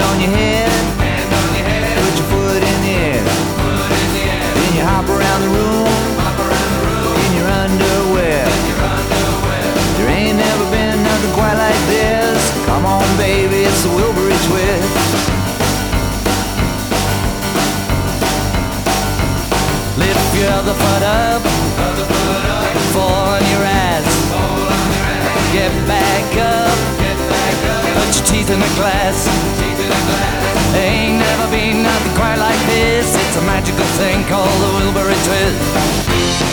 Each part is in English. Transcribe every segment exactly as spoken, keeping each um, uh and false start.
hand on your head, hand on your head, put your foot in the air, foot in the air, then you hop around the room, hop around the room, in your underwear. in your underwear. There ain't never been nothing quite like this. Come on, baby, it's the Wilbury Twist. Lift your other foot up, Other foot up, fall on your ass, fall on your ass, get back up, get back up, put your teeth in the glass. teeth in the glass. Ain't never been nothing quite like this. It's a magical thing called the Wilbury Twist.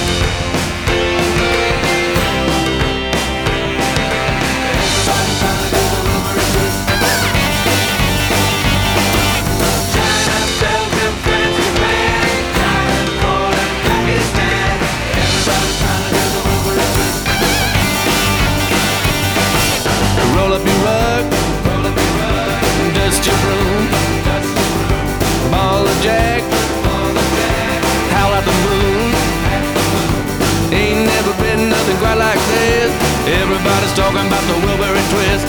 Roll up your rug, Roll up your rug, dust your broom, dust your room, ball of jack, all the bag, howl at the moon. Ain't never been nothing quite like this. Everybody's talking about the Wilbury Twist.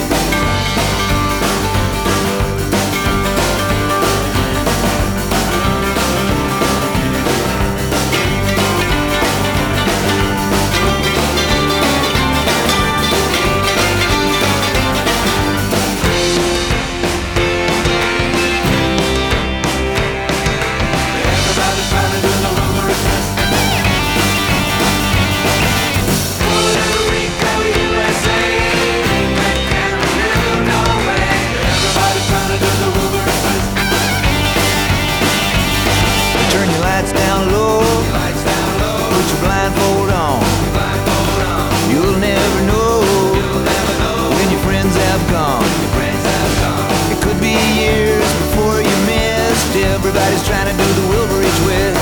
everybody's trying to do the Wilbury Twist. Puerto Rico, U S A, England, Cameroon, Norway. Everybody's trying to do the Wilbury Twist. Turn your lights down low, Lights down low, put your blindfold on. blindfold on. You'll never know You'll never know when your friends have gone. your friends have gone. It could be years before you missed. Everybody's trying to do the Wilbury Twist.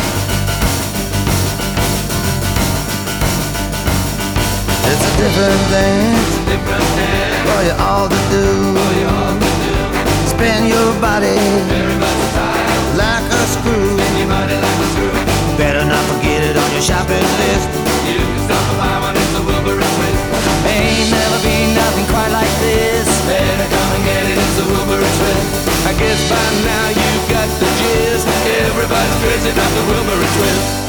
It's a different thing Different day, for you all to do. you all can do. Spin your body Everybody's tired, like a screw. your body like a screw. Better not forget it on your shopping list. You can stop a buy one, it's the Wilbury Twist. Ain't never been nothing quite like this. Better come and get it, it's the Wilbury Twist. I guess by now you got the gist. Everybody's crazy about the Wilbury Twist.